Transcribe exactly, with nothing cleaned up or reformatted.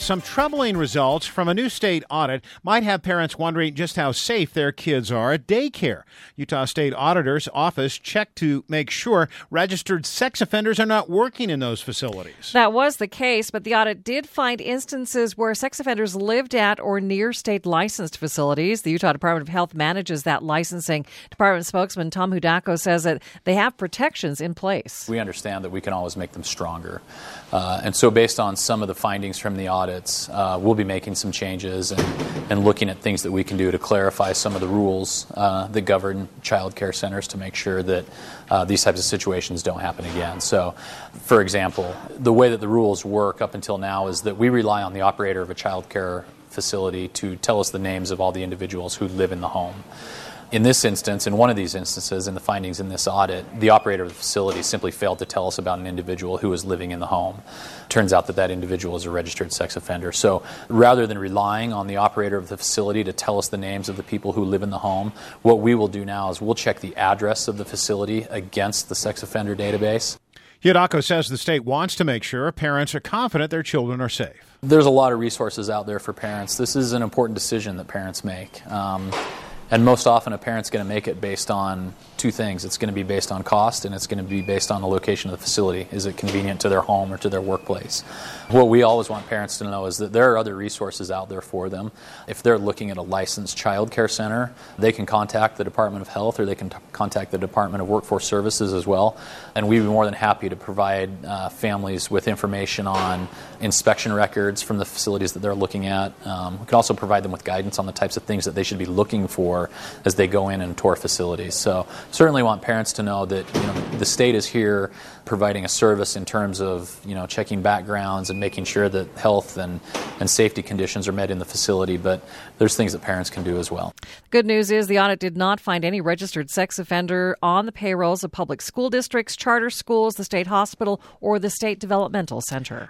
Some troubling results from a new state audit might have parents wondering just how safe their kids are at daycare. Utah State Auditor's Office checked to make sure registered sex offenders are not working in those facilities. That was the case, but the audit did find instances where sex offenders lived at or near state licensed facilities. The Utah Department of Health manages that licensing. Department spokesman Tom Hudako says that they have protections in place. We understand that we can always make them stronger. Uh, and so based on some of the findings from the audits, uh, we'll be making some changes and, and looking at things that we can do to clarify some of the rules uh, that govern child care centers to make sure that uh, these types of situations don't happen again. So, for example, the way that the rules work up until now is that we rely on the operator of a child care facility to tell us the names of all the individuals who live in the home. In this instance, in one of these instances, in the findings in this audit, the operator of the facility simply failed to tell us about an individual who was living in the home. Turns out that that individual is a registered sex offender. So rather than relying on the operator of the facility to tell us the names of the people who live in the home, what we will do now is we'll check the address of the facility against the sex offender database. Hudako says the state wants to make sure parents are confident their children are safe. There's a lot of resources out there for parents. This is an important decision that parents make. Um, And most often a parent's going to make it based on two things. It's going to be based on cost, and it's going to be based on the location of the facility. Is it convenient to their home or to their workplace? What we always want parents to know is that there are other resources out there for them. If they're looking at a licensed child care center, they can contact the Department of Health or they can t- contact the Department of Workforce Services as well. And we'd be more than happy to provide uh, families with information on inspection records from the facilities that they're looking at. Um, we can also provide them with guidance on the types of things that they should be looking for as they go in and tour facilities. So certainly want parents to know that, you know, the state is here providing a service in terms of, you know, checking backgrounds and making sure that health and, and safety conditions are met in the facility, but there's things that parents can do as well. Good news is the audit did not find any registered sex offender on the payrolls of public school districts, charter schools, the state hospital, or the state developmental center.